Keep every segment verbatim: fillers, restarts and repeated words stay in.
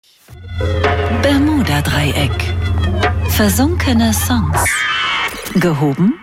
Bermuda-Dreieck. Versunkene Songs. Gehoben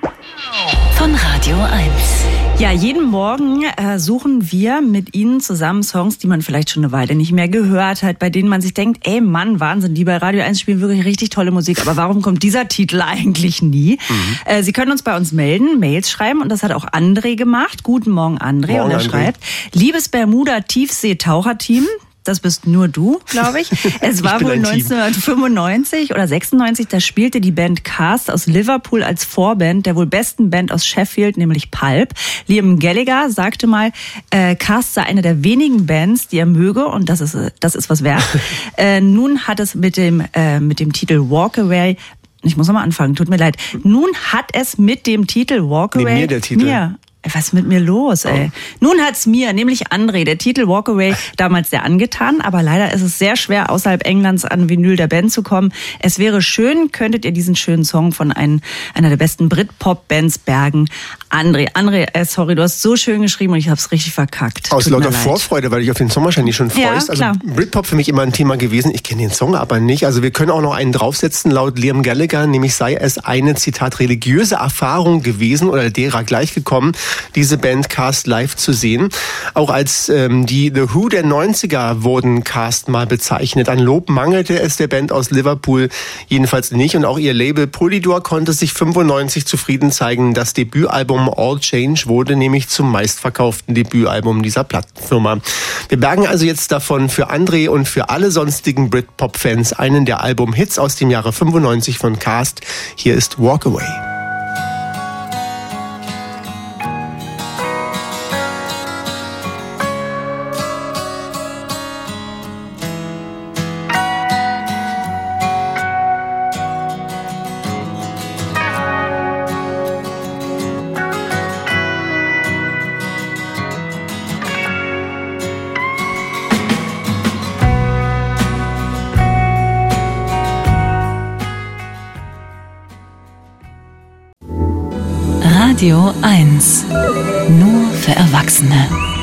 von Radio eins. Ja, jeden Morgen äh, suchen wir mit Ihnen zusammen Songs, die man vielleicht schon eine Weile nicht mehr gehört hat, bei denen man sich denkt, ey Mann, Wahnsinn, die bei Radio eins spielen wirklich richtig tolle Musik, aber warum kommt dieser Titel eigentlich nie? Mhm. Äh, Sie können uns bei uns melden, Mails schreiben und das hat auch André gemacht. Guten Morgen, André. Morgen, und er André. schreibt, liebes Bermuda-Tiefsee-Taucherteam, das bist nur du, glaube ich. Es war wohl neunzehnhundertfünfundneunzig oder sechsundneunzig, da spielte die Band Cast aus Liverpool als Vorband der wohl besten Band aus Sheffield, nämlich Pulp. Liam Gallagher sagte mal, äh, Cast sei eine der wenigen Bands, die er möge, und das ist das ist was wert. äh, nun hat es mit dem äh, mit dem Titel Walk Away, ich muss nochmal anfangen, tut mir leid. Nun hat es mit dem Titel Walk Away nee, mir der Titel. Mir, was ist mit mir los, ey? Oh. Nun hat's mir, nämlich André, der Titel Walk Away, damals sehr angetan, aber leider ist es sehr schwer, außerhalb Englands an Vinyl der Band zu kommen. Es wäre schön, könntet ihr diesen schönen Song von einem, einer der besten Britpop-Bands bergen. André, André, äh, sorry, du hast so schön geschrieben und ich hab's richtig verkackt. Aus lauter Vorfreude, weil ich auf den Song wahrscheinlich schon freust. Ja, also Britpop für mich immer ein Thema gewesen. Ich kenne den Song aber nicht. Also wir können auch noch einen draufsetzen, laut Liam Gallagher, nämlich sei es eine, Zitat, religiöse Erfahrung gewesen oder derer gleichgekommen, diese Band Cast live zu sehen. Auch als ähm, die The Who der neunziger wurden Cast mal bezeichnet. An Lob mangelte es der Band aus Liverpool jedenfalls nicht. Und auch ihr Label Polydor konnte sich fünfundneunzig zufrieden zeigen. Das Debütalbum All Change wurde nämlich zum meistverkauften Debütalbum dieser Plattenfirma. Wir bergen also jetzt davon für André und für alle sonstigen Britpop-Fans einen der Album-Hits aus dem Jahre fünfundneunzig von Cast. Hier ist Walk Away. Radio eins. Nur für Erwachsene.